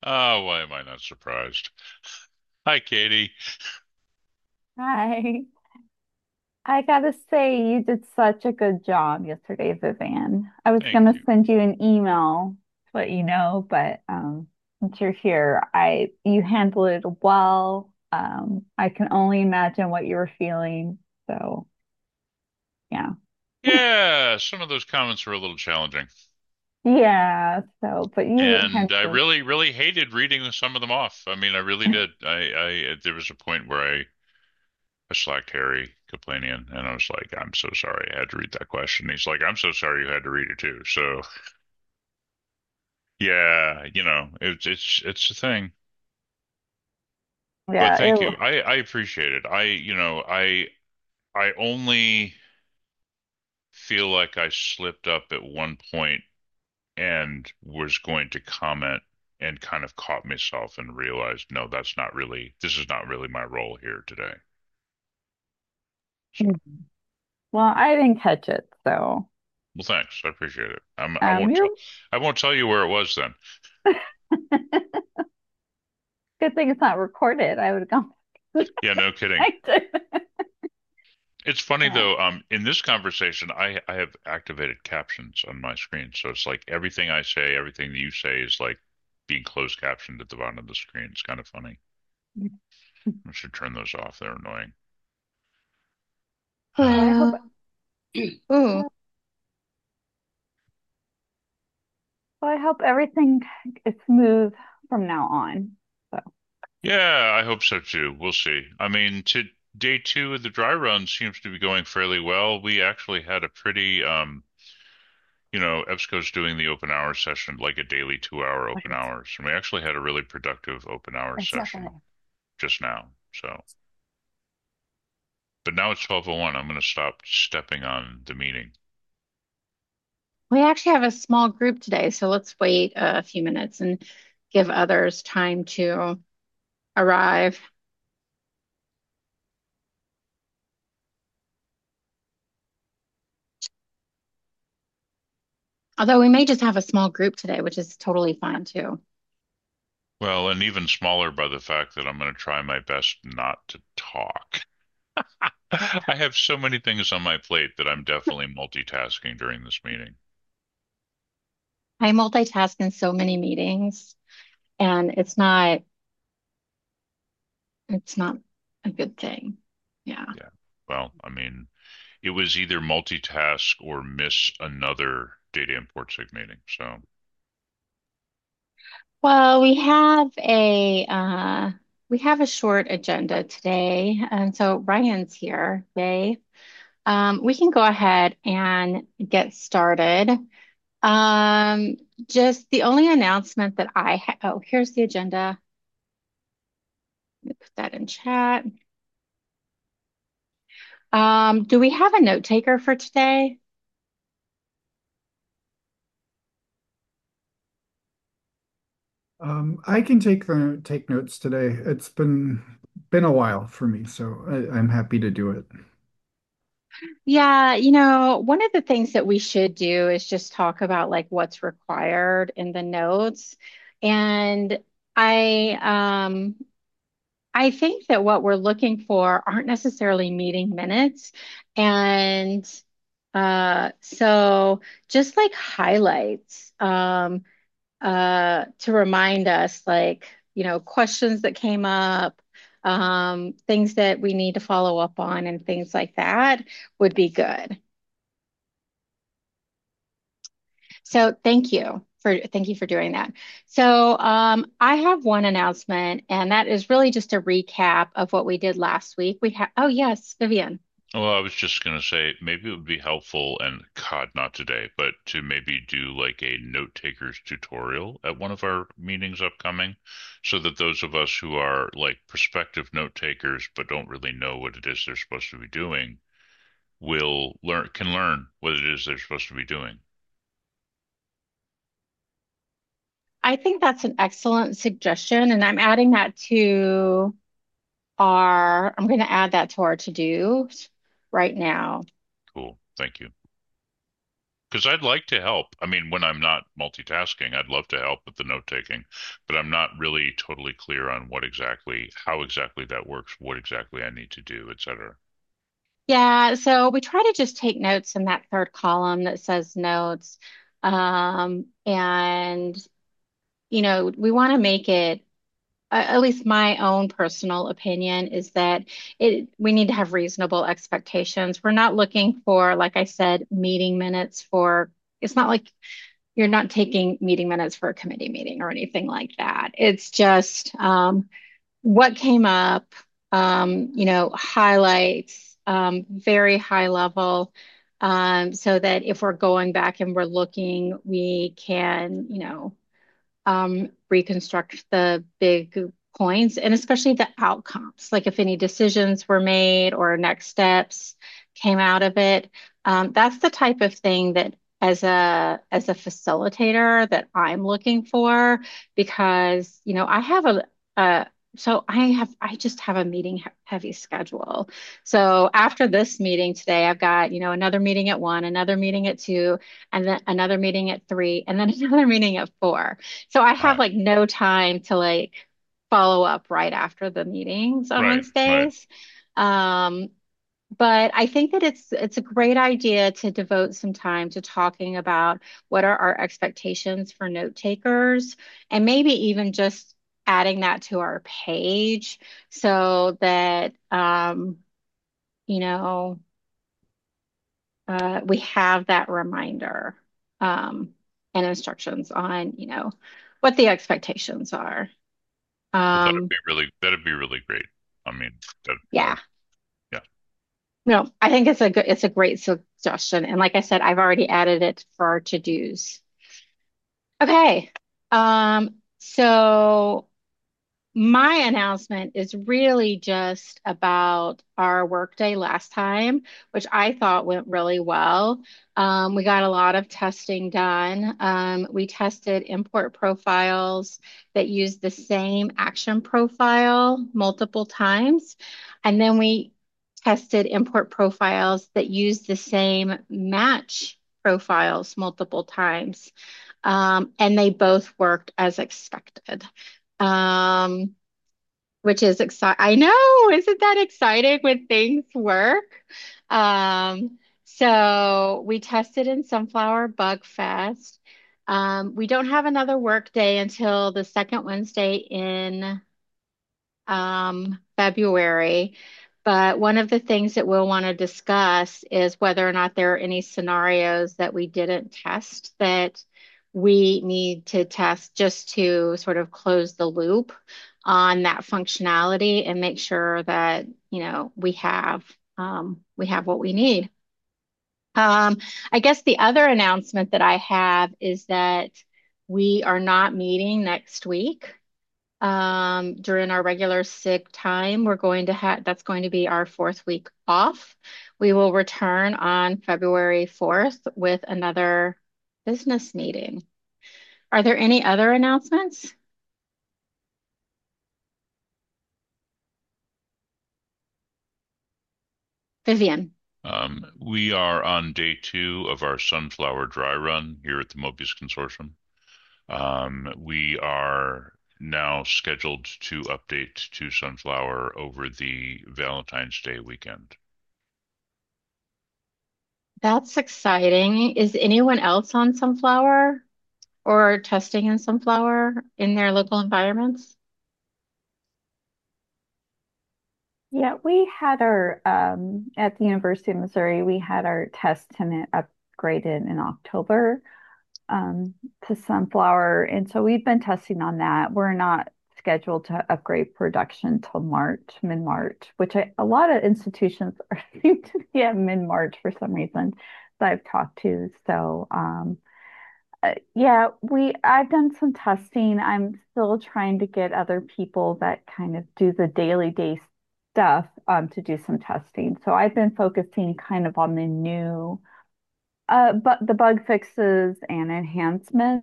Oh, why am I not surprised? Hi, Katie. Hi. I gotta say, you did such a good job yesterday, Vivian. I was Thank gonna you. send you an email to let you know, but since you're here, I you handled it well. I can only imagine what you were feeling. So yeah. Yeah, some of those comments were a little challenging. Yeah, so but you And I handled really, really hated reading some of them off. I mean, I really did. There was a point where I slacked Harry Kaplanian, and I was like, I'm so sorry I had to read that question. He's like, I'm so sorry you had to read it too. So, yeah, it's a thing. But yeah, thank you. I appreciate it. I only feel like I slipped up at one point and was going to comment and kind of caught myself and realized, no, this is not really my role here today. So, well, I didn't catch it, so well, thanks. I appreciate it. you're I won't tell you where it was then. good thing it's not recorded. I would have gone Yeah, no kidding. back to It's funny yeah. though, in this conversation, I have activated captions on my screen. So it's like everything I say, everything that you say is like being closed captioned at the bottom of the screen. It's kind of funny. I should turn those off. They're annoying. Well, I hope Hello. Ooh, well, I hope everything is smooth from now on. So Yeah, I hope so too. We'll see. I mean, to day two of the dry run seems to be going fairly well. We actually had a pretty, EBSCO's doing the open hour session, like a daily 2 hour open hours. And we actually had a really productive open hour session just now. So, but now it's 12:01. I'm going to stop stepping on the meeting. we actually have a small group today, so let's wait a few minutes and give others time to arrive. Although we may just have a small group today, which is totally fine too. Well, and even smaller by the fact that I'm going to try my best not to talk. I have so many things on my plate that I'm definitely multitasking during this meeting. I multitask in so many meetings, and it's not a good thing. Yeah. Yeah. Well, I mean, it was either multitask or miss another data import sig meeting. So, Well, we have a short agenda today, and so Ryan's here. Yay. We can go ahead and get started. Um, just the only announcement that I have. Oh, here's the agenda. Let me put that in chat. Do we have a note taker for today? I can take notes today. It's been a while for me, so I'm happy to do it. Yeah, one of the things that we should do is just talk about like what's required in the notes. And I I think that what we're looking for aren't necessarily meeting minutes. And so just like highlights to remind us, like, questions that came up, things that we need to follow up on, and things like that would be good. So thank you for doing that. So I have one announcement, and that is really just a recap of what we did last week. Oh yes, Vivian. well, I was just going to say maybe it would be helpful, and God, not today, but to maybe do like a note taker's tutorial at one of our meetings upcoming, so that those of us who are like prospective note takers but don't really know what it is they're supposed to be doing can learn what it is they're supposed to be doing. I think that's an excellent suggestion, and I'm going to add that to our to-dos right now. Cool. Thank you. Because I'd like to help. I mean, when I'm not multitasking, I'd love to help with the note taking, but I'm not really totally clear on how exactly that works, what exactly I need to do, etc. Yeah, so we try to just take notes in that third column that says notes. And, we want to make it, at least my own personal opinion is that we need to have reasonable expectations. We're not looking for, like I said, meeting minutes for, it's not like you're not taking meeting minutes for a committee meeting or anything like that. It's just what came up, highlights, very high level, so that if we're going back and we're looking, we can, reconstruct the big points and especially the outcomes, like if any decisions were made or next steps came out of it. That's the type of thing that as a facilitator that I'm looking for because I have a so I just have a meeting heavy schedule. So after this meeting today, I've got, another meeting at 1, another meeting at 2, and then another meeting at 3, and then another meeting at 4. So I have Right, like no time to like follow up right after the meetings on right, right. Wednesdays. Um, but I think that it's a great idea to devote some time to talking about what are our expectations for note takers, and maybe even just adding that to our page so that you know we have that reminder and instructions on what the expectations are. Well, Um, that'd be really great. I mean, that yeah. yeah. No, I think it's a great suggestion. And like I said, I've already added it for our to-dos. Okay. So my announcement is really just about our workday last time, which I thought went really well. We got a lot of testing done. We tested import profiles that use the same action profile multiple times. And then we tested import profiles that use the same match profiles multiple times. And they both worked as expected. Um, which is exciting. I know, isn't that exciting when things work? So we tested in Sunflower Bug Fest. We don't have another work day until the second Wednesday in February. But one of the things that we'll want to discuss is whether or not there are any scenarios that we didn't test that we need to test just to sort of close the loop on that functionality and make sure that, we have what we need. I guess the other announcement that I have is that we are not meeting next week during our regular sick time. We're going to have that's going to be our fourth week off. We will return on February 4th with another business meeting. Are there any other announcements? Vivian. We are on day 2 of our sunflower dry run here at the Mobius Consortium. We are now scheduled to update to Sunflower over the Valentine's Day weekend. That's exciting. Is anyone else on Sunflower or testing in Sunflower in their local environments? Yeah, we had our at the University of Missouri, we had our test tenant upgraded in October to Sunflower. And so we've been testing on that. We're not scheduled to upgrade production till March, mid-March, which a lot of institutions are seem to be at mid-March for some reason that I've talked to. So yeah, I've done some testing. I'm still trying to get other people that kind of do the daily day stuff to do some testing. So I've been focusing kind of on the new but the bug fixes and enhancements.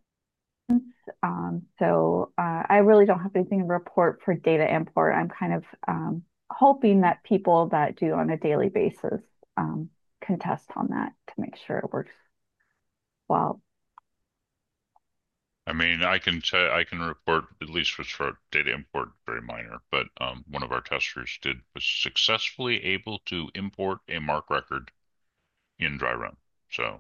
I really don't have anything to report for data import. I'm kind of hoping that people that do on a daily basis um, can test on that to make sure it works well. I mean, I can report at least for data import, very minor, but one of our testers was successfully able to import a MARC record in dry run. So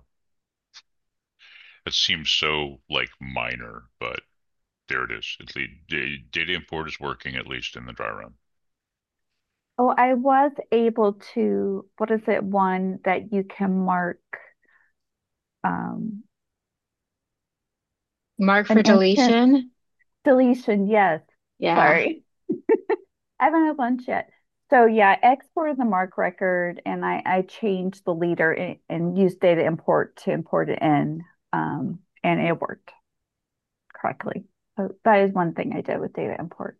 it seems so like minor, but there it is. Data import is working at least in the dry run. Oh, I was able to, what is it, one that you can mark um, Mark an for instant deletion. deletion. Yes. Yeah. Sorry. I haven't had a bunch yet. So yeah, I exported the mark record and I changed the leader and used data import to import it in, and it worked correctly. So that is one thing I did with data import.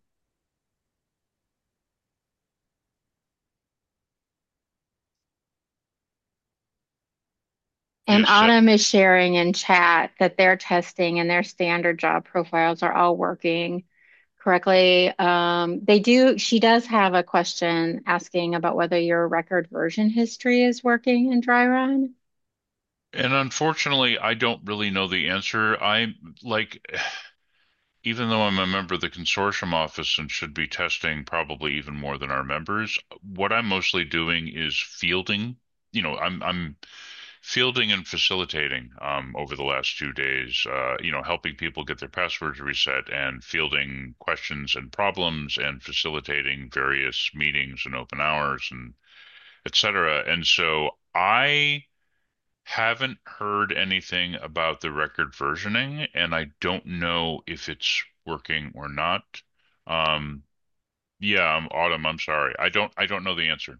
And Yes. Autumn is sharing in chat that their testing and their standard job profiles are all working correctly. She does have a question asking about whether your record version history is working in dry run. And unfortunately, I don't really know the answer. I'm like, even though I'm a member of the consortium office and should be testing probably even more than our members, what I'm mostly doing is fielding. I'm fielding and facilitating over the last 2 days. Helping people get their passwords reset and fielding questions and problems and facilitating various meetings and open hours and etc. And so I haven't heard anything about the record versioning, and I don't know if it's working or not. Um, yeah, Autumn, I'm sorry. I don't know the answer.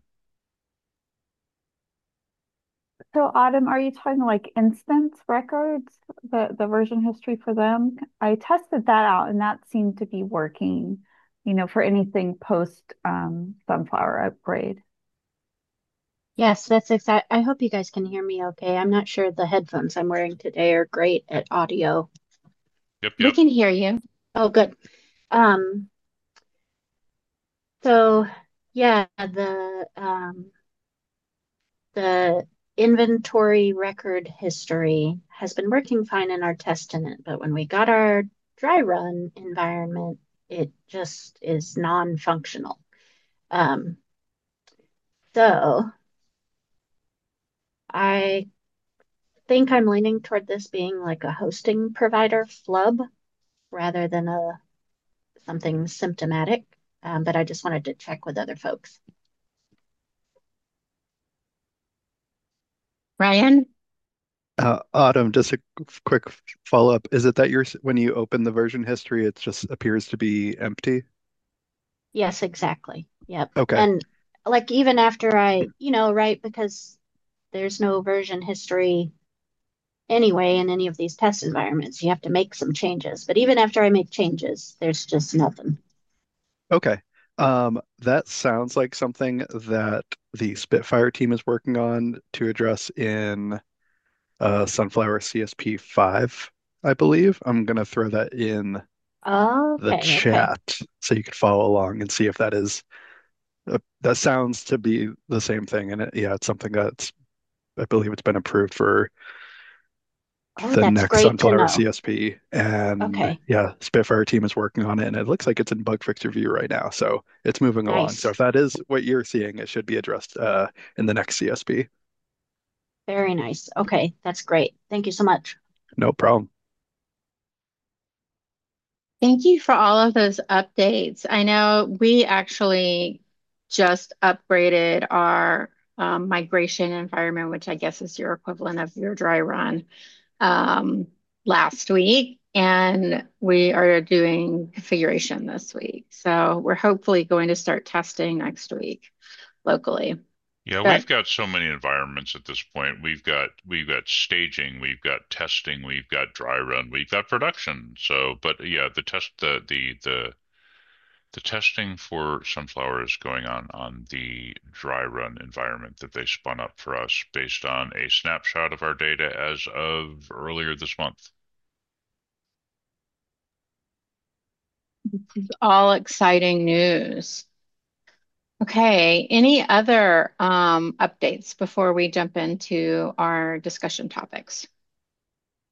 So Autumn, are you talking like instance records, the version history for them? I tested that out and that seemed to be working, for anything post sunflower upgrade. Yes, that's exact. I hope you guys can hear me okay. I'm not sure the headphones I'm wearing today are great at audio. Yep, We yep. can hear you. Oh, good. Um, so yeah, the inventory record history has been working fine in our test tenant, but when we got our dry run environment, it just is non-functional. Um, so I think I'm leaning toward this being like a hosting provider flub rather than a something symptomatic. But I just wanted to check with other folks. Ryan? Autumn, just a quick follow-up. Is it that when you open the version history, it just appears to be empty? Yes, exactly. Yep. Okay. And like even after right, because there's no version history anyway in any of these test environments, you have to make some changes. But even after I make changes, there's just nothing. Okay. That sounds like something that the Spitfire team is working on to address in Sunflower CSP 5, I believe. I'm gonna throw that in the Okay, okay. chat so you could follow along and see if that sounds to be the same thing. And yeah, it's something that's I believe it's been approved for Oh, the that's next great to Sunflower know. CSP. And Okay, yeah, Spitfire team is working on it, and it looks like it's in bug fix review right now. So it's moving along. So nice. if that is what you're seeing, it should be addressed in the next CSP. Very nice. Okay, that's great. Thank you so much. No problem. Thank you for all of those updates. I know we actually just upgraded our migration environment, which I guess is your equivalent of your dry run, um, last week. And we are doing configuration this week. So we're hopefully going to start testing next week locally. Yeah, we've But got so many environments at this point. We've got staging, we've got testing, we've got dry run, we've got production. So, but yeah, the testing for Sunflower is going on the dry run environment that they spun up for us based on a snapshot of our data as of earlier this month. this is all exciting news. Okay, any other updates before we jump into our discussion topics?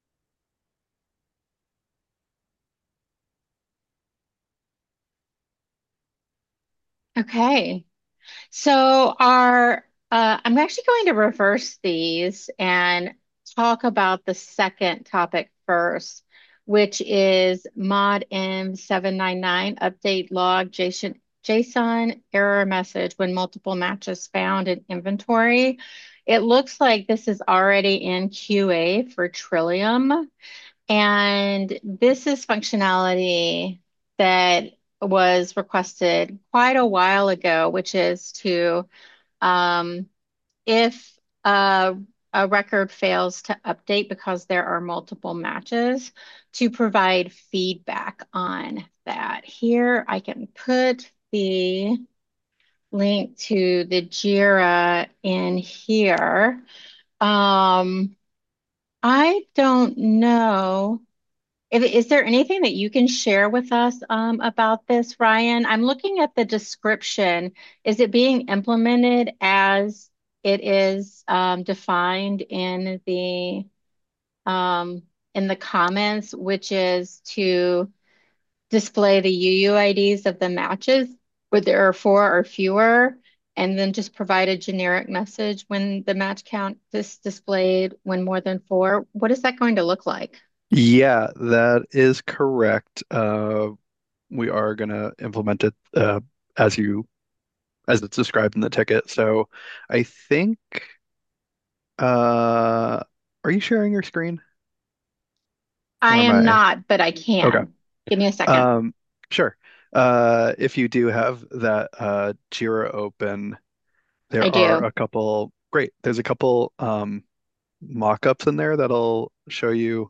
Okay. So I'm actually going to reverse these and talk about the second topic first, which is mod M799 update log JSON error message when multiple matches found in inventory. It looks like this is already in QA for Trillium. And this is functionality that was requested quite a while ago, which is to, um, if a record fails to update because there are multiple matches, to provide feedback on that. Here, I can put the link to the JIRA in here. Um, I don't know. Is there anything that you can share with us about this, Ryan? I'm looking at the description. Is it being implemented as it is defined um, in the comments, which is to display the UUIDs of the matches where there are four or fewer, and then just provide a generic message when the match count is displayed when more than four? What is that going to look like? Yeah, that is correct. We are going to implement it as you as it's described in the ticket. So I think are you sharing your screen I or am am I? not, but I Okay. can. Give me a second. Um, sure. If you do have that Jira open, there I are do. a couple great. There's a couple mock-ups in there that'll show you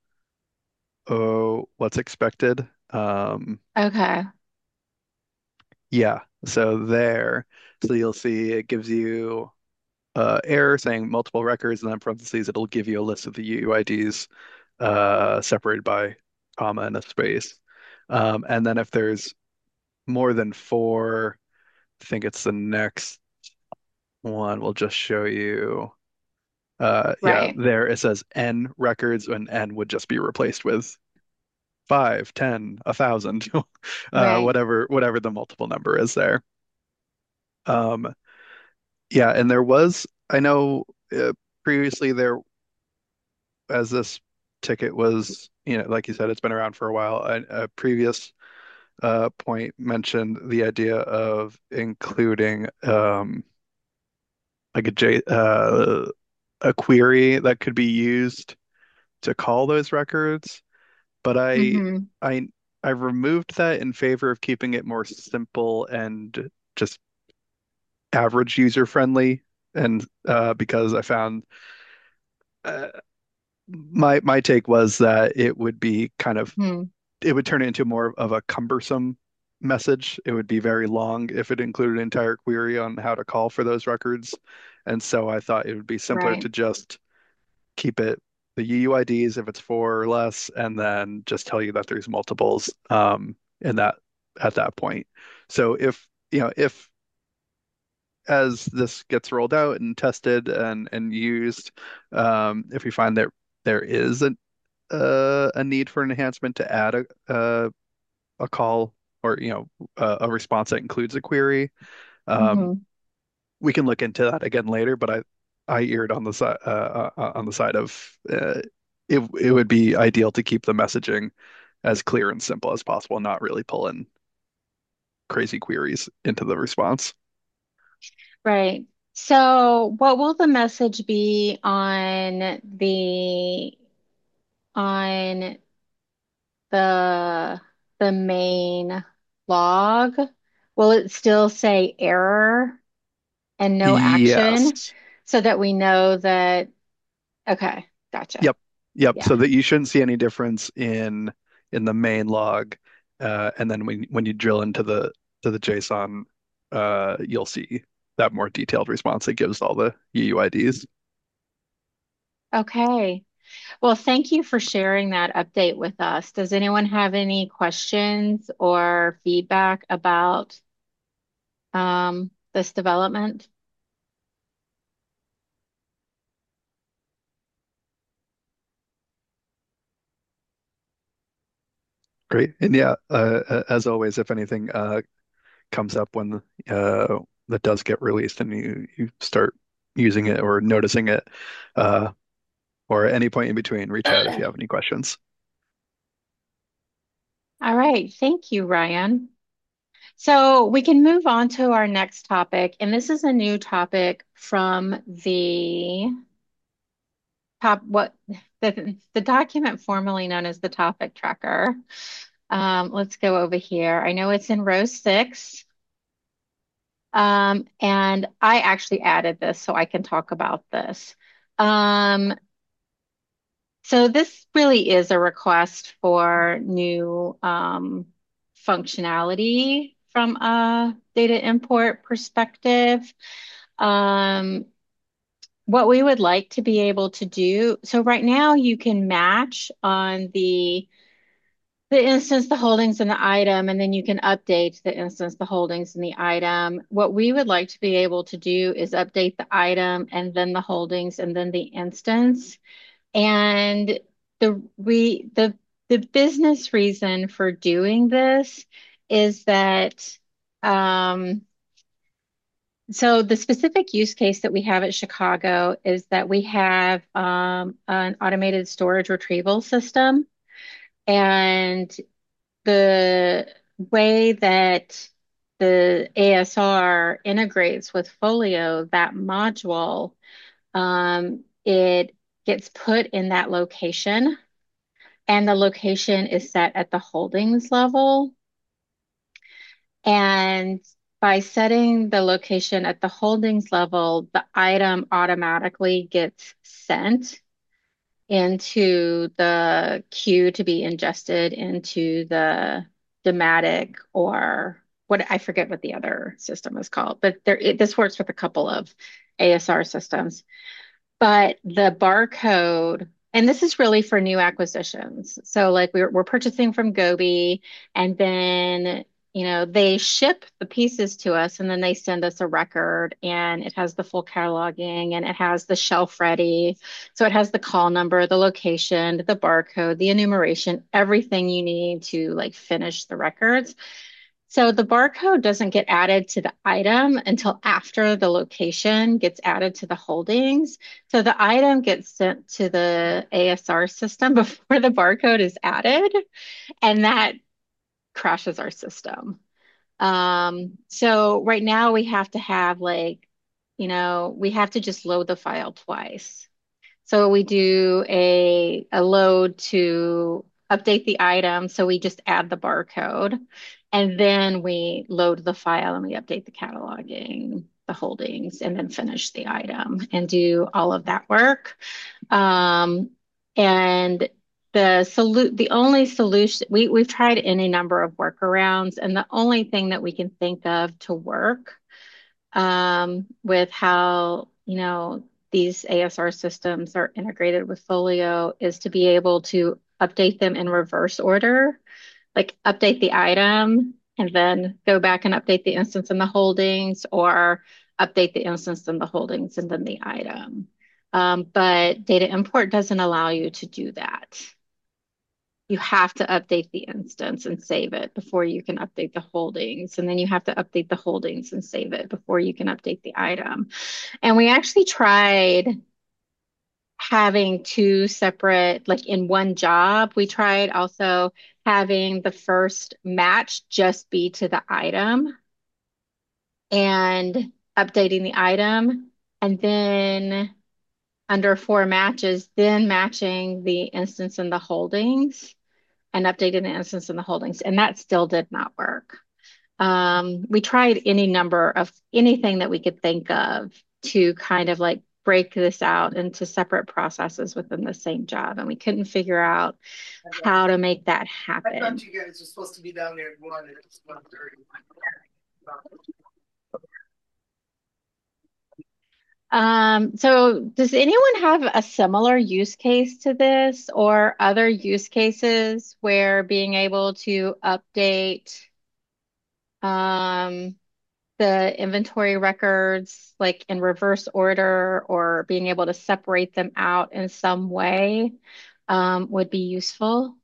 what's expected. Okay. Yeah, so there. So you'll see it gives you error saying multiple records, and then parentheses, it'll give you a list of the UUIDs separated by comma and a space. And then if there's more than four, I think it's the next one will just show you. Yeah, Right. there it says N records, and N would just be replaced with five, 10, 1,000, Right. whatever the multiple number is there. Um, yeah, and there was, I know previously there, as this ticket was, like you said, it's been around for a while. A previous point mentioned the idea of including like a query that could be used to call those records, but Mm-hmm. I I removed that in favor of keeping it more simple and just average user friendly, and because I found uh, my take was that it would be kind of Hmm. it would turn it into more of a cumbersome message. It would be very long if it included an entire query on how to call for those records. And so I thought it would be simpler Right. to just keep it the UUIDs if it's four or less, and then just tell you that there's multiples in that at that point. So if as this gets rolled out and tested and used, if we find that there is a need for an enhancement to add a call or a response that includes a query. Um, Mm-hmm. we can look into that again later, but I erred on the side of it would be ideal to keep the messaging as clear and simple as possible, not really pull in crazy queries into the response. Right. So, what will the message be on the the main log? Will it still say error and no action Yes. so that we know that, okay, gotcha. Yep. Yep. Yeah. So that you shouldn't see any difference in the main log, and then when you drill into the JSON, you'll see that more detailed response that gives all the UUIDs. Okay. Well, thank you for sharing that update with us. Does anyone have any questions or feedback about this development? Great. And yeah, as always, if anything comes up when that does get released and you start using it or noticing it, uh, or at any point in between, reach out if you have any questions. All right. Thank you, Ryan. So we can move on to our next topic, and this is a new topic from the top what the document formerly known as the topic tracker. Let's go over here. I know it's in row 6. And I actually added this so I can talk about this. Um, so this really is a request for new functionality from a data import perspective. Um, what we would like to be able to do, so right now you can match on the instance, the holdings, and the item, and then you can update the instance, the holdings, and the item. What we would like to be able to do is update the item and then the holdings and then the instance. And the business reason for doing this is that so the specific use case that we have at Chicago is that we have an automated storage retrieval system. And the way that the ASR integrates with Folio, that module, it gets put in that location, and the location is set at the holdings level. And by setting the location at the holdings level, the item automatically gets sent into the queue to be ingested into the Dematic, or what I forget what the other system is called, but this works with a couple of ASR systems. But the barcode, and this is really for new acquisitions. So like we're purchasing from Gobi, and then they ship the pieces to us, and then they send us a record, and it has the full cataloging, and it has the shelf ready. So it has the call number, the location, the barcode, the enumeration, everything you need to like finish the records. So the barcode doesn't get added to the item until after the location gets added to the holdings. So the item gets sent to the ASR system before the barcode is added, and that crashes our system. So right now we have to have we have to just load the file twice. So we do a load to update the item. So we just add the barcode, and then we load the file and we update the cataloging, the holdings, and then finish the item and do all of that work. And the only solution, we've tried any number of workarounds, and the only thing that we can think of to work with how these ASR systems are integrated with Folio is to be able to update them in reverse order, like update the item and then go back and update the instance and the holdings, or update the instance and the holdings and then the item. But data import doesn't allow you to do that. You have to update the instance and save it before you can update the holdings. And then you have to update the holdings and save it before you can update the item. And we actually tried having two separate, like in one job. We tried also having the first match just be to the item and updating the item. And then under 4 matches, then matching the instance and the holdings and updating the instance and the holdings. And that still did not work. We tried any number of anything that we could think of to kind of like break this out into separate processes within the same job, and we couldn't figure out how to make that happen. I thought you guys were supposed to be down there at 1 and it's 1:30. So does anyone have a similar use case to this, or other use cases where being able to update the inventory records like in reverse order, or being able to separate them out in some way would be useful?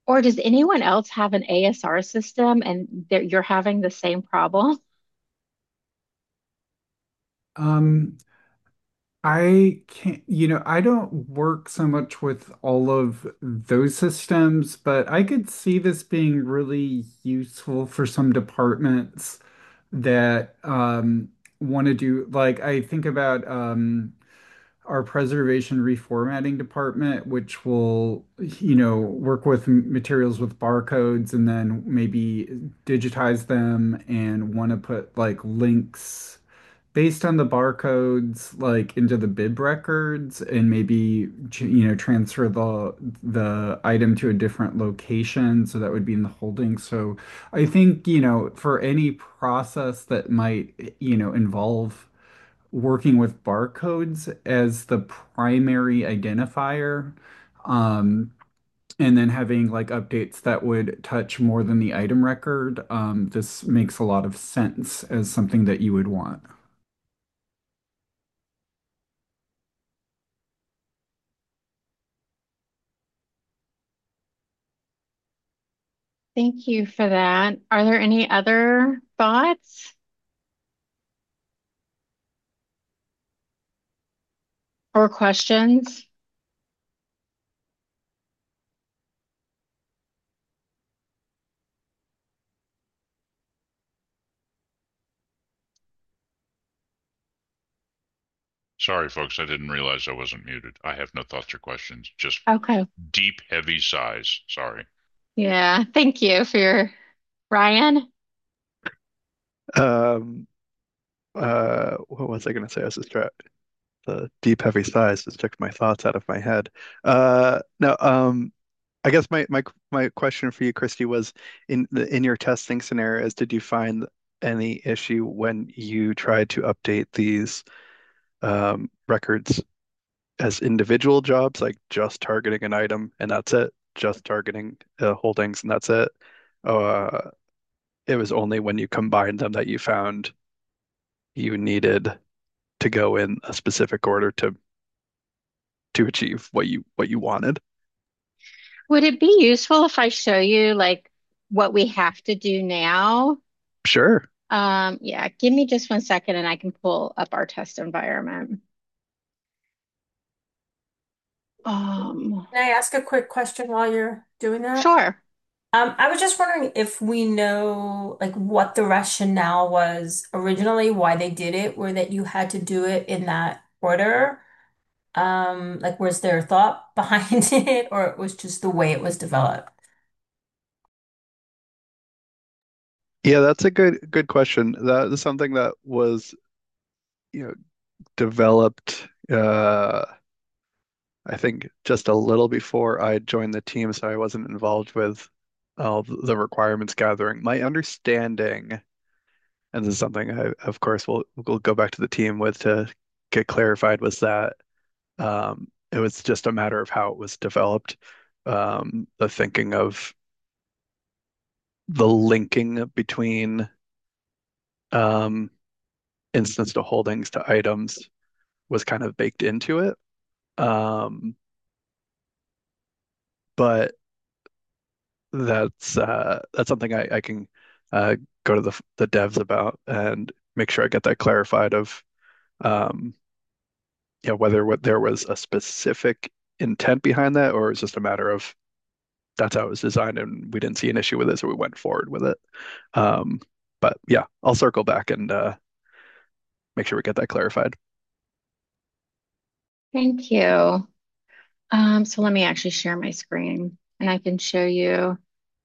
Or does anyone else have an ASR system and you're having the same problem? Um, I can't, I don't work so much with all of those systems, but I could see this being really useful for some departments that want to do, like, I think about our preservation reformatting department, which will, work with materials with barcodes and then maybe digitize them and want to put like links based on the barcodes like into the bib records and maybe transfer the item to a different location, so that would be in the holding. So I think for any process that might involve working with barcodes as the primary identifier, um, and then having like updates that would touch more than the item record, this makes a lot of sense as something that you would want. Thank you for that. Are there any other thoughts or questions? Sorry, folks, I didn't realize I wasn't muted. I have no thoughts or questions, just Okay. deep, heavy sighs. Sorry. Yeah. Thank you for your Ryan. Um, what was I going to say? I was distracted. The deep, heavy sighs just took my thoughts out of my head. No, I guess my question for you, Christy, was in your testing scenarios, did you find any issue when you tried to update these records as individual jobs, like just targeting an item and that's it, just targeting holdings and that's it? Uh, it was only when you combined them that you found you needed to go in a specific order to achieve what you wanted. Would it be useful if I show you like what we have to do now? Sure. Yeah, give me just 1 second and I can pull up our test environment. Um, Can I ask a quick question while you're doing that? sure. I was just wondering if we know like what the rationale was originally, why they did it, or that you had to do it in that order. Like was there thought behind it, or it was just the way it was developed? Yeah, that's a good question. That is something that was, you know, developed I think just a little before I joined the team, so I wasn't involved with all the requirements gathering. My understanding, and this is something I, of course, we'll go back to the team with to get clarified, was that it was just a matter of how it was developed. The thinking of the linking between um, instance to holdings to items was kind of baked into it. Um, but that's something I can uh, go to the devs about and make sure I get that clarified of um, whether what there was a specific intent behind that or it's just a matter of that's how it was designed and we didn't see an issue with it, so we went forward with it. Um, but yeah, I'll circle back and make sure we get that clarified. Thank you. So let me actually share my screen and I can show you.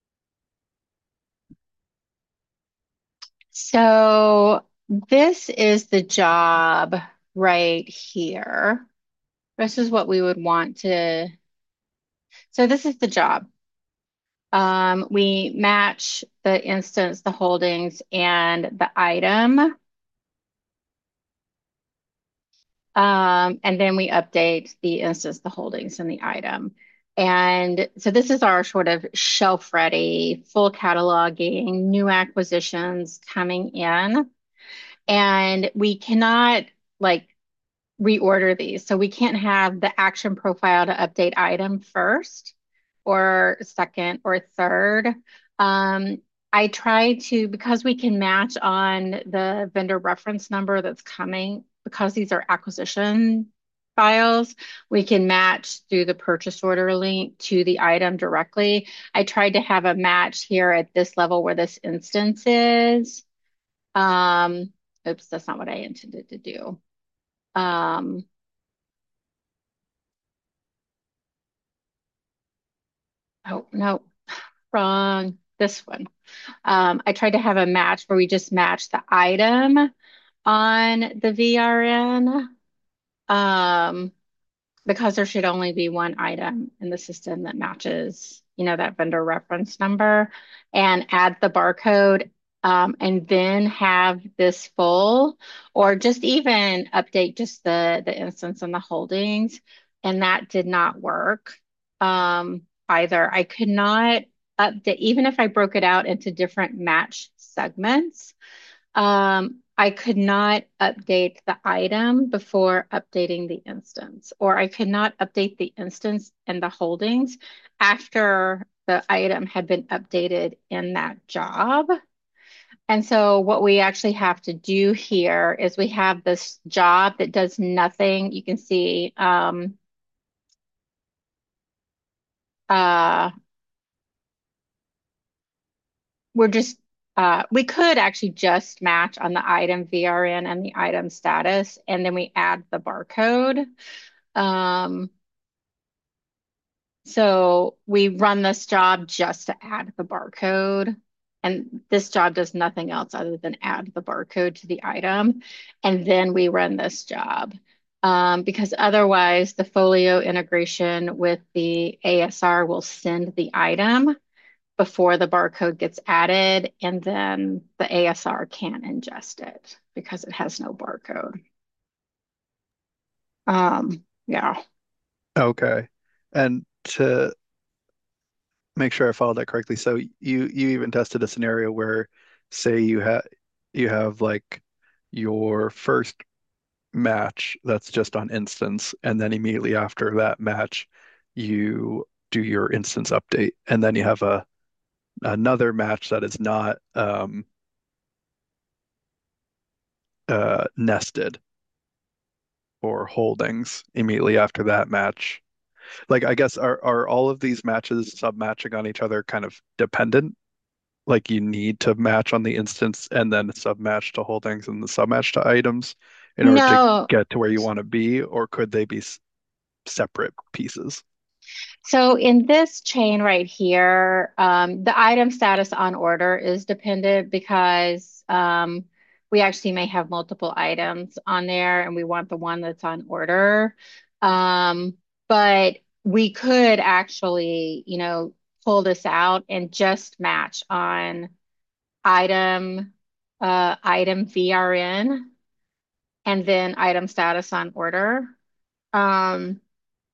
So this is the job right here. This is what we would want to. So this is the job. We match the instance, the holdings, and the item. And then we update the instance, the holdings, and the item. And so this is our sort of shelf ready, full cataloging, new acquisitions coming in. And we cannot like reorder these. So we can't have the action profile to update item first. or second or third. Um, I try to, because we can match on the vendor reference number that's coming, because these are acquisition files, we can match through the purchase order link to the item directly. I tried to have a match here at this level where this instance is. Um, Oops, that's not what I intended to do. Um, oh, no, wrong. This one. I tried to have a match where we just match the item on the VRN, um, because there should only be one item in the system that matches, that vendor reference number, and add the barcode, and then have this full, or just even update just the instance and the holdings. And that did not work, either. I could not update, even if I broke it out into different match segments. I could not update the item before updating the instance, or I could not update the instance and the holdings after the item had been updated in that job. And so what we actually have to do here is we have this job that does nothing. You can see, uh, we're just we could actually just match on the item VRN and the item status, and then we add the barcode. Um, so we run this job just to add the barcode. And this job does nothing else other than add the barcode to the item. And then we run this job. Because otherwise, the Folio integration with the ASR will send the item before the barcode gets added, and then the ASR can't ingest it because it has no barcode. Yeah. Okay. And to make sure I followed that correctly, so you even tested a scenario where, say you have like your first match that's just on instance, and then immediately after that match, you do your instance update, and then you have another match that is not nested or holdings immediately after that match. Like, I guess are all of these matches sub-matching on each other kind of dependent? Like you need to match on the instance and then sub-match to holdings and the sub-match to items in order to No. get to where you want to be, or could they be separate pieces? So in this chain right here, the item status on order is dependent because we actually may have multiple items on there and we want the one that's on order. But we could actually, pull this out and just match on item, item VRN and then item status on order. Um,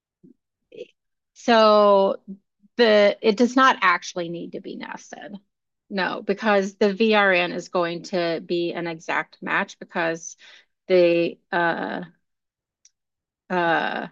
so it does not actually need to be nested. No, because the VRN is going to be an exact match because the uh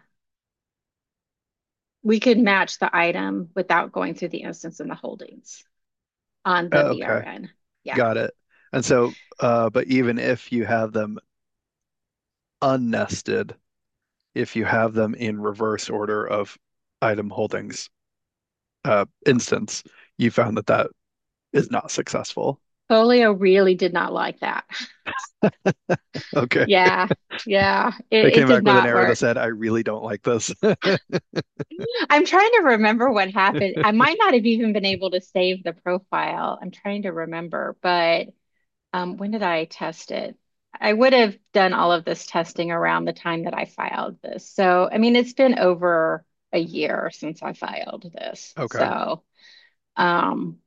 we could match the item without going through the instance and the holdings on the Okay, VRN. Yeah. got it. And so, but even if you have them unnested, if you have them in reverse order of item holdings, instance, you found that that is not successful. Folio really did not like that. Okay. Yeah. Yeah. They It came did back with an not error that work. said, I really don't like this. I'm trying to remember what happened. I might not have even been able to save the profile. I'm trying to remember, but when did I test it? I would have done all of this testing around the time that I filed this. So, I mean, it's been over a year since I filed this. Okay. Um,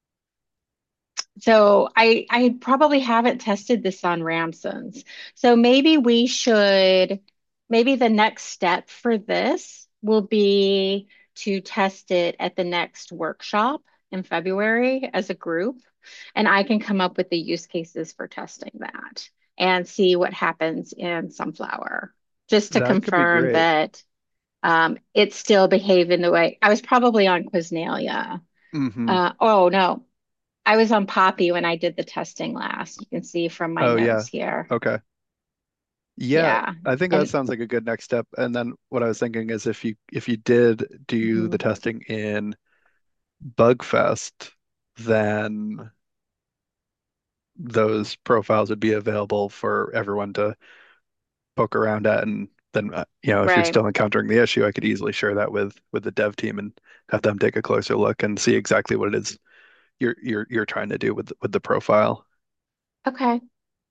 so I probably haven't tested this on Ramson's. So maybe the next step for this will be to test it at the next workshop in February as a group. And I can come up with the use cases for testing that and see what happens in Sunflower, just to That could be confirm great. that. it still behaved in the way I was probably on Quiznalia. Hmm. Oh no, I was on Poppy when I did the testing last. You can see from my Oh yeah. notes here. Okay. Yeah, Yeah. I think that And sounds like a good next step. And then what I was thinking is if you did do the mhm, testing in Bugfest, then those profiles would be available for everyone to poke around at. And then if you're right. still encountering the issue, I could easily share that with the dev team and have them take a closer look and see exactly what it is you're trying to do with the profile. Okay.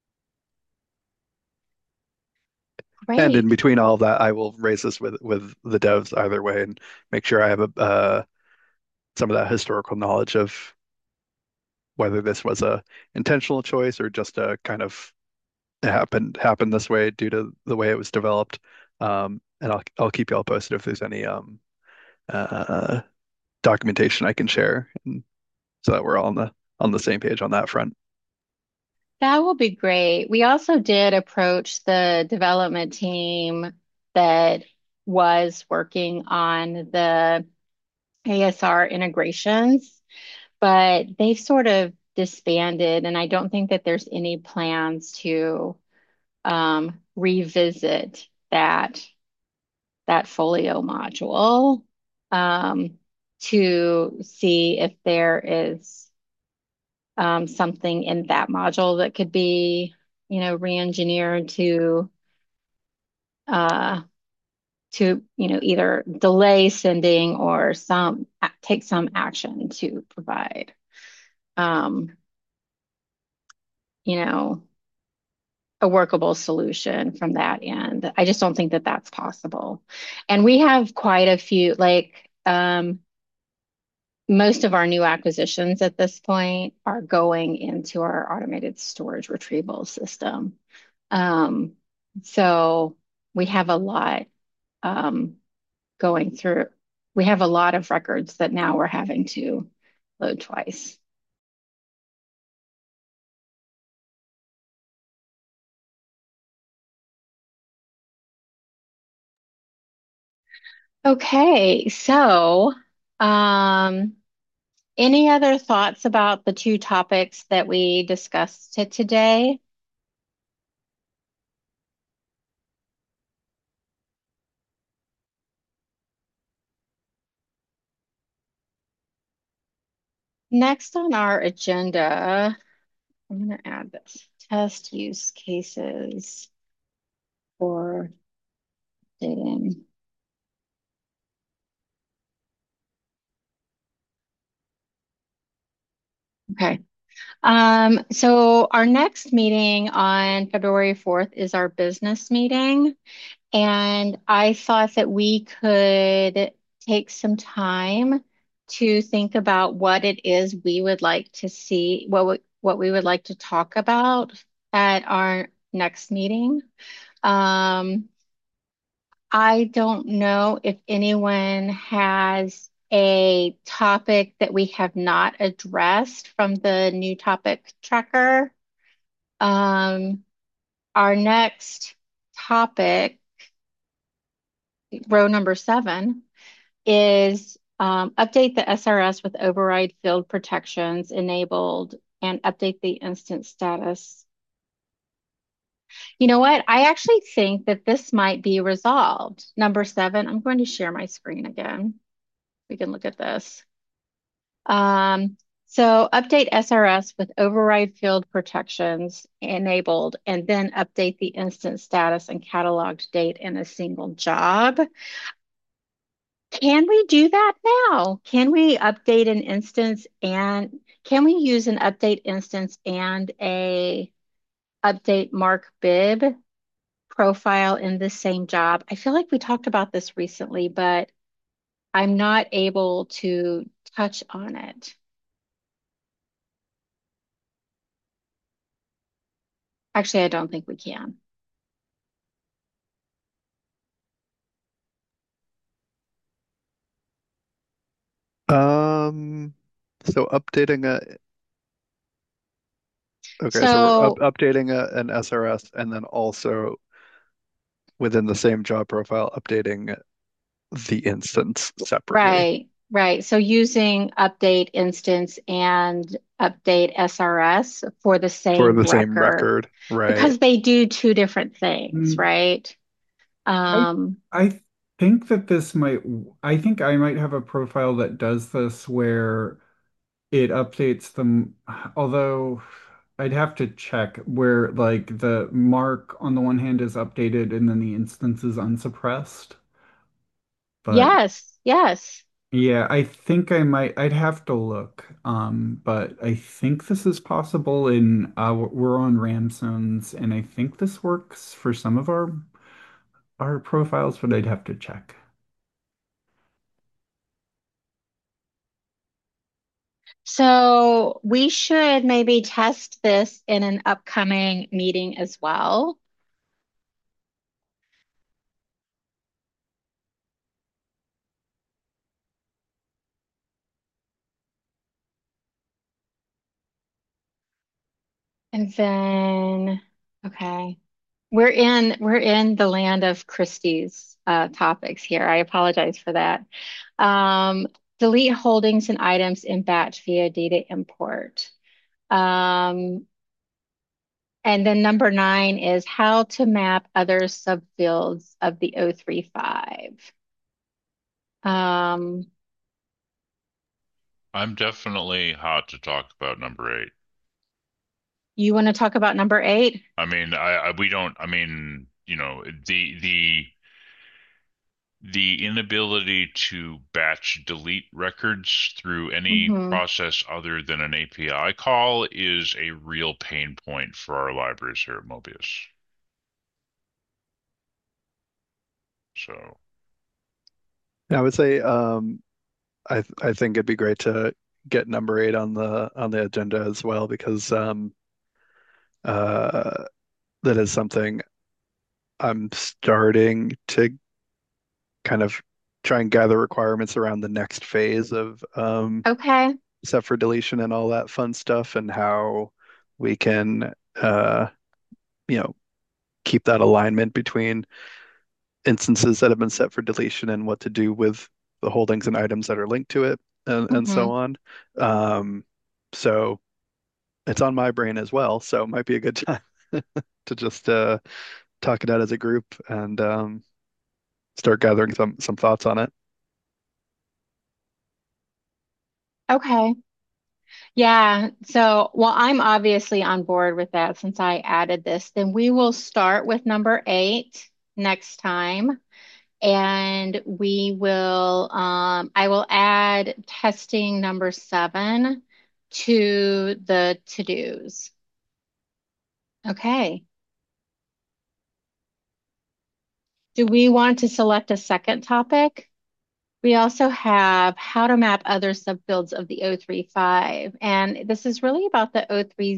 And in Great. between all of that, I will raise this with the devs either way and make sure I have some of that historical knowledge of whether this was a intentional choice or just a kind of happened this way due to the way it was developed. And I'll keep you all posted if there's any uh, documentation I can share, and so that we're all on the same page on that front. That will be great. We also did approach the development team that was working on the ASR integrations, but they've sort of disbanded, and I don't think that there's any plans to revisit that Folio module um, to see if there is something in that module that could be, re-engineered uh, to, either delay sending or take some action to provide, um, you know, a workable solution from that end. I just don't think that that's possible. And we have quite a few, like, most of our new acquisitions at this point are going into our automated storage retrieval system. Um, so we have a lot um, going through. We have a lot of records that now we're having to load twice. Okay, so um, any other thoughts about the two topics that we discussed today? Next on our agenda, I'm going to add this test use cases for dating. Okay. So our next meeting on February 4th is our business meeting. And I thought that we could take some time to think about what it is we would like to see, what we would like to talk about at our next meeting. Um, I don't know if anyone has a topic that we have not addressed from the new topic tracker. Um, our next topic, row number 7, is update the SRS with override field protections enabled and update the instance status. You know what? I actually think that this might be resolved. Number 7, I'm going to share my screen again. We can look at this. Um, so update SRS with override field protections enabled, and then update the instance status and cataloged date in a single job. Can we do that now? Can we update an instance and can we use an update instance and a update Mark Bibb profile in the same job? I feel like we talked about this recently, but I'm not able to touch on it. Actually, I don't think we can. Um, so updating okay, so we're So updating an SRS and then also within the same job profile, updating. the instance separately Right, right. So using update instance and update SRS for the for same the same record record, right? because they do two different things, Mm, right? I Um, I think that this might I think I might have a profile that does this where it updates them, although I'd have to check where like the mark on the one hand is updated and then the instance is unsuppressed. But yes, yes. yeah, I think I'd have to look. But I think this is possible in we're on Ramsons and I think this works for some of our profiles, but I'd have to check. So we should maybe test this in an upcoming meeting as well. And then, okay. We're in the land of Christie's topics here. I apologize for that. Um, delete holdings and items in batch via data import. Um, and then number 9 is how to map other subfields of the O35. Um, I'm definitely hot to talk about number 8. you want to talk about number 8? I mean, we don't. I mean, the inability to batch delete records through any Mm-hmm. process other than an API call is a real pain point for our libraries here at Mobius. So, I would say I think it'd be great to get number 8 on the agenda as well because uh that is something I'm starting to kind of try and gather requirements around the next phase of Okay. set for deletion and all that fun stuff and how we can you know keep that alignment between instances that have been set for deletion and what to do with the holdings and items that are linked to it and Mm-hmm. so on. Um, so it's on my brain as well. So it might be a good time to just talk it out as a group and start gathering some thoughts on it. Okay. Yeah. So, well, I'm obviously on board with that since I added this. Then we will start with number 8 next time. And I will add testing number 7 to the to-dos. Okay. Do we want to select a second topic? We also have how to map other subfields of the O35. And this is really about the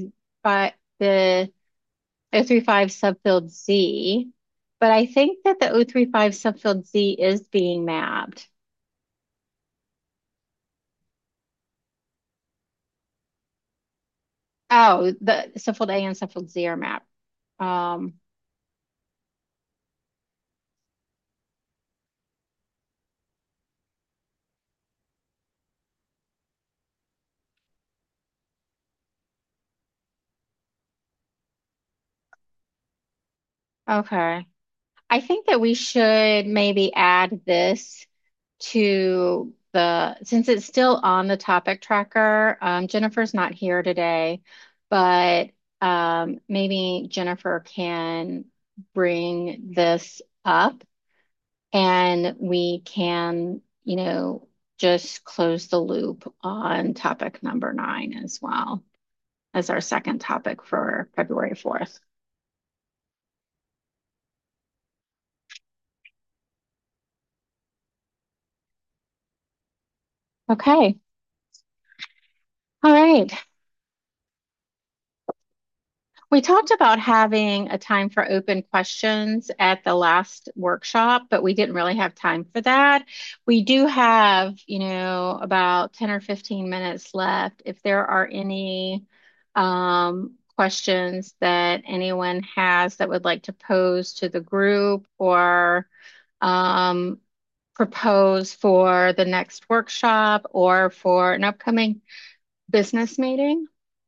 O35 subfield Z. But I think that the O35 subfield Z is being mapped. Oh, the subfield A and subfield Z are mapped. Um, okay. I think that we should maybe add this to since it's still on the topic tracker, Jennifer's not here today, but maybe Jennifer can bring this up and we can, just close the loop on topic number 9 as well as our second topic for February 4th. Okay. All right. We talked about having a time for open questions at the last workshop, but we didn't really have time for that. We do have, about 10 or 15 minutes left. If there are any questions that anyone has that would like to pose to the group or um, propose for the next workshop or for an upcoming business meeting?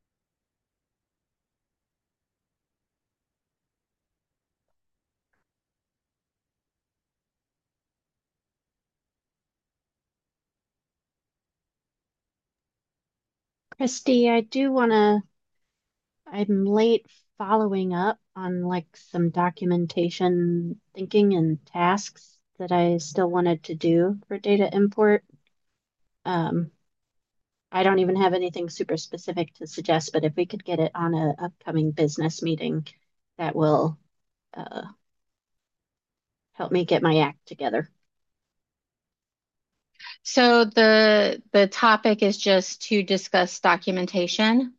Christy, I'm late following up on like some documentation thinking and tasks that I still wanted to do for data import. Um, I don't even have anything super specific to suggest, but if we could get it on a upcoming business meeting, that will uh, help me get my act together. So the topic is just to discuss documentation.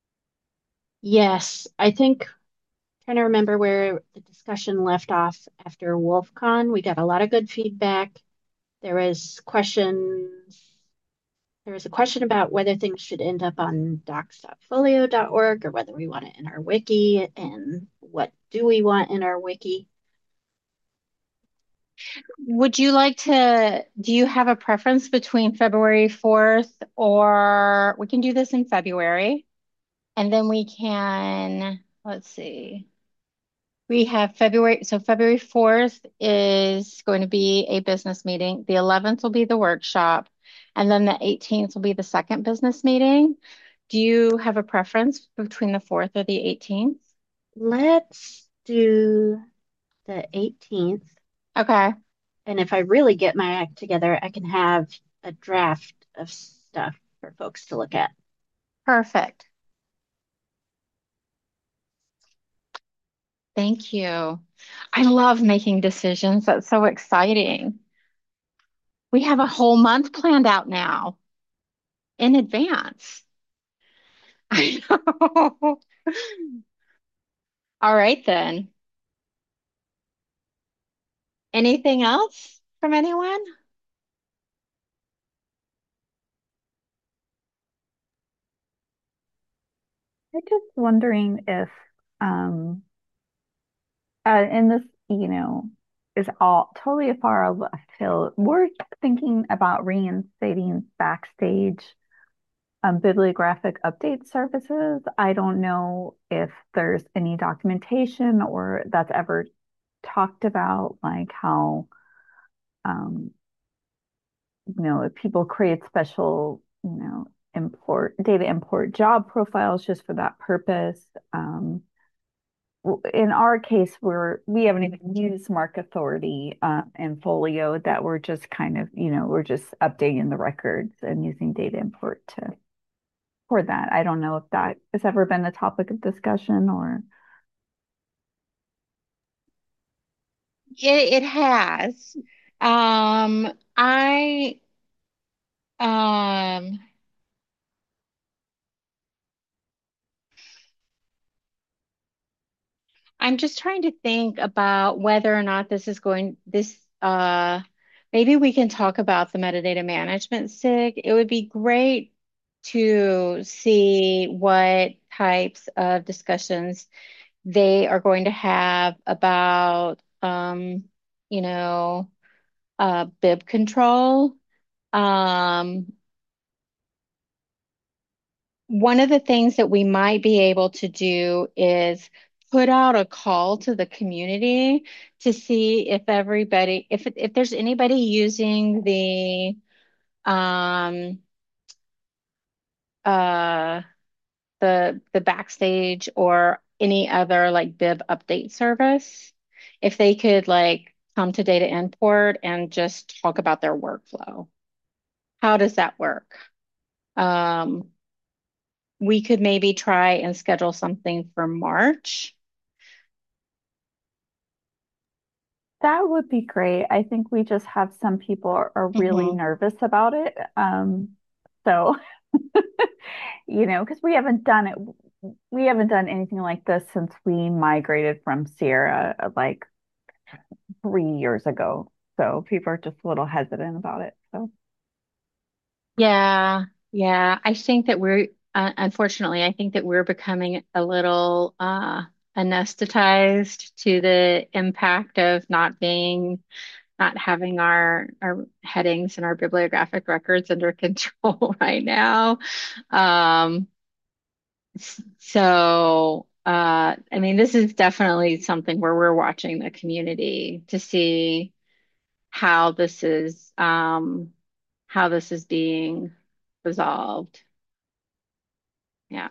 Yes, I think trying to remember where the discussion left off after WolfCon. We got a lot of good feedback. There was questions. There was a question about whether things should end up on docs.folio.org or whether we want it in our wiki and what do we want in our wiki. Would you like to, do you have a preference between February 4th or we can do this in February and then we can, let's see. We have February, so February 4th is going to be a business meeting. The 11th will be the workshop, and then the 18th will be the second business meeting. Do you have a preference between the 4th or the 18th? Let's do the 18th. Okay, And if I really get my act together, I can have a draft of stuff for folks to look at. perfect. Thank you. I love making decisions. That's so exciting. We have a whole month planned out now in advance. I know. All right, then. Anything else from anyone? I'm just wondering if, um, and this, you know, is all totally a far left field. We're thinking about reinstating Backstage bibliographic update services. I don't know if there's any documentation or that's ever talked about, like how, um, if people create special, data import job profiles just for that purpose. In our case, we haven't even used Mark Authority and Folio. That we're just kind of, we're just updating the records and using data import to for that. I don't know if that has ever been a topic of discussion or. It has. Um, I um I'm just trying to think about whether or not maybe we can talk about the metadata management SIG. It would be great to see what types of discussions they are going to have about you know, bib control. Um, One of the things that we might be able to do is put out a call to the community to see if if there's anybody using um, uh, the Backstage or any other like bib update service, if they could like come to data import and just talk about their workflow. How does that work? Um, we could maybe try and schedule something for March. That would be great. I think we just have some people are really Mhm. nervous about it. So, because we haven't done anything like this since we migrated from Sierra like 3 years ago. So people are just a little hesitant about it. So Yeah, yeah. I think that unfortunately, I think that we're becoming a little anesthetized to the impact of not being not having our headings and our bibliographic records under control right now. Um, I mean, this is definitely something where we're watching the community to see how how this is being resolved. Yeah.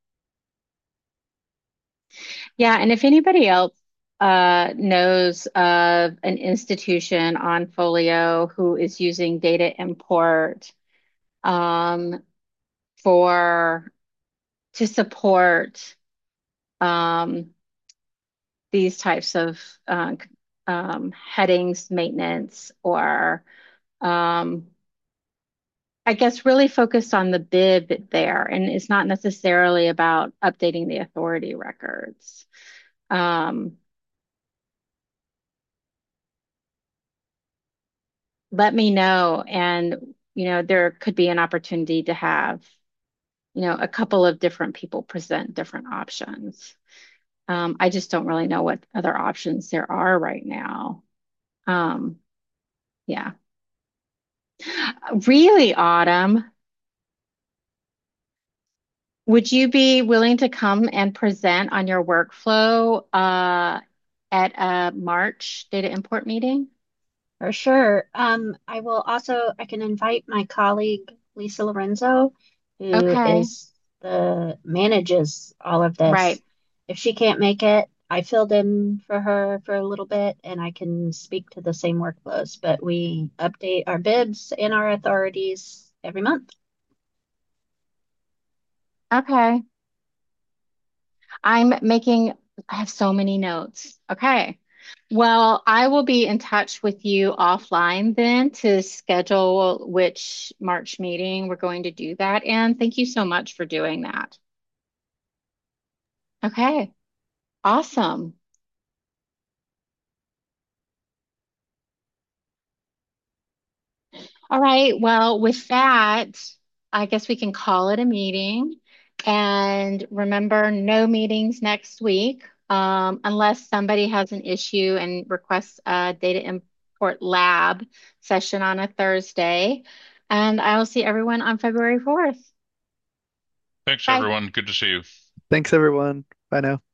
Yeah, and if anybody else knows of an institution on Folio who is using data import um, for to support um, these types of headings maintenance or um, I guess really focused on the bib there, and it's not necessarily about updating the authority records. Um, Let me know, and there could be an opportunity to have a couple of different people present different options. I just don't really know what other options there are right now. Um, yeah. Really, Autumn, would you be willing to come and present on your workflow at a March data import meeting? For sure. I can invite my colleague Lisa Lorenzo, who Okay, manages all of this. right. If she can't make it, I filled in for her for a little bit and I can speak to the same workflows, but we update our bibs and our authorities every month. Okay. I have so many notes. Okay. Well, I will be in touch with you offline then to schedule which March meeting we're going to do that. And thank you so much for doing that. Okay. Awesome. All right. Well, with that, I guess we can call it a meeting. And remember, no meetings next week, unless somebody has an issue and requests a data import lab session on a Thursday. And I will see everyone on February 4th. Thanks, Bye. everyone. Good to see you. Thanks, everyone. Bye now.